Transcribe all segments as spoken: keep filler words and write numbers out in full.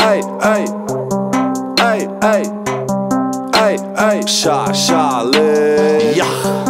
Ej, ej, ej, ej, ej, ej, sha, shali, ja.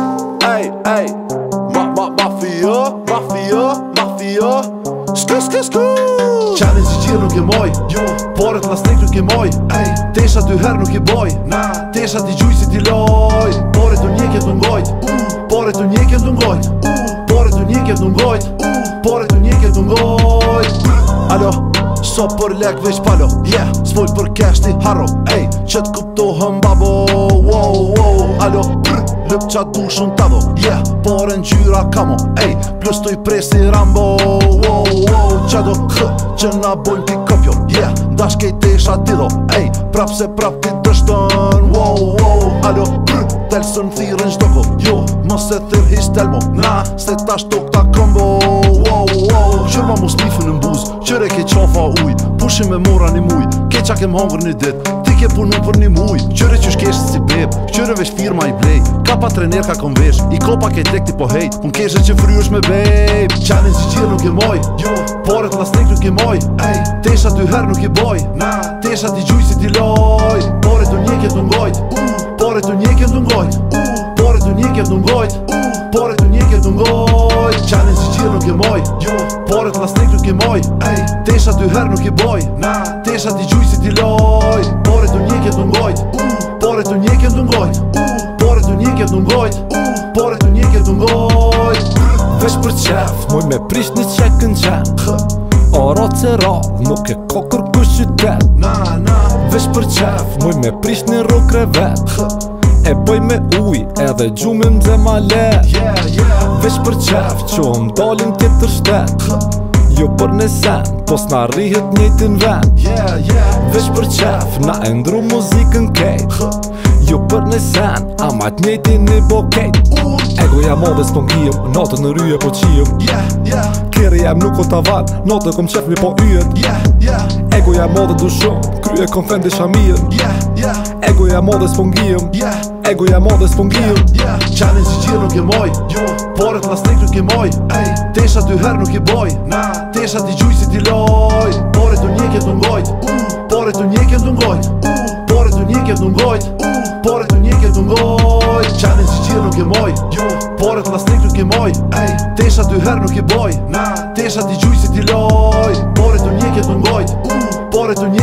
Ej, ej, ma, ma, mafia, mafia, mafia. Sku, sku, sku. Challenge i gjirë nuk e moj, jo. Paret lasnik nuk e moj, ej. Tesha dy her nuk e boj, na. Tesha t'i gjuj si t'i loj. Paret u njeket u ngojt, uh. Paret u njeket u ngojt, uh. Paret u njeket u ngojt, uh. Paret u njeket u ngojt. Alo, so për lek veç palo, yeah. S'fol për cash ti haro, ej. Që t'kuptohëm babo, wow, wow. Alo, brr, lëp qa du shumë tavo, yeah. Pare n'gjyra kamo, ej. Plus t'u i presi Rambo, wow, wow. Qa do hë, që na bojnë t'i kopjo, yeah. Dash kej tesha dido, ej. Prap se prap ti dështën, wow, wow. Alo, brr, telsën thirën shtoko, jo. Mos e thirë his telmo, na. Se ta shtok ta kombo, wow, wow. Qërma mu snifën në mbuz, qëre ke qafa uj. Pushim me mora një muj, ke qa kem hongër një dit. Ti ke punu për një muj, qëre që shkeshtë si beb. Qëre vesh firma i blej, ka pa trener ka kom vesh. I kopa ke tek ti po hejt, un keshe që fryesh me babe. Challenge i gjirë nuk e moj, jo. Paret lasnik nuk e moj, ej. Tesha dy her nuk e boj, na. Tesha t'i gjuj si t'i loj. Paret u njeket u ngojt, uh. Paret u njeket u ngojt, uh. Paret u njeket u ngojt, uh. Paret u njeket u ngojt. Challenge i gjirë nuk e moj, jo. Paret lasnik nuk e moj, ej. Tesha dy her nuk e boj, na. Tesha t'i gjuj si t'i loj. Paret u njeket u ngojt, uh. Paret u njeket u ngojt, uh. Paret u njeket u ngojt, uh. Paret u njeket u ngojt. Vesh për qef, moj me prish një qekën qen. O ratë se radh, nuk e ka kërkush qytet. Na, na. Vesh për qef, moj me prish një ro krevet. E boj me uj, edhe gjumim dhe ma le. Yeah, yeah. Vesh për qef, qohëm dalin tjetër shtet. Jo për në sen, po s'na rrihet njëtin ven. Yeah, yeah. Vesh për qef, na e ndru muzikën kejt. Jo për në sen, ama t'njejti një bo kejt. uh. Egoja modhe s'po ngijëm, natën në ryje po qijëm. Yeah, yeah. Kere jem nuk o tavan, natën kom qef mi po yjet. Yeah, yeah. Egoja modhe du shumë, krye kom fendi shamijen. Yeah, yeah. Egoja modhe s'po ngijëm, Yeah. egoja modhe s'po ngijëm. Yeah. Challenge i gjirë nuk e moj, jo. Paret lasnik nuk e moj, ej. Tesha dy her nuk e boj, na. Tesha t'i gjuj si t'i loj. Paret u njeket u ngojt, uh. Paret u njeket u ngojt, uh. Paret u njeket u ngojt, uh. Paret u njeket u ngojt. Challenge i gjirë nuk e moj, jo. Paret lasnik nuk e moj, ej. Tesha dy her nuk e boj, na. Tesha t'i gjuj si t'i loj. Paret u njeket u ngojt, uh. Paret u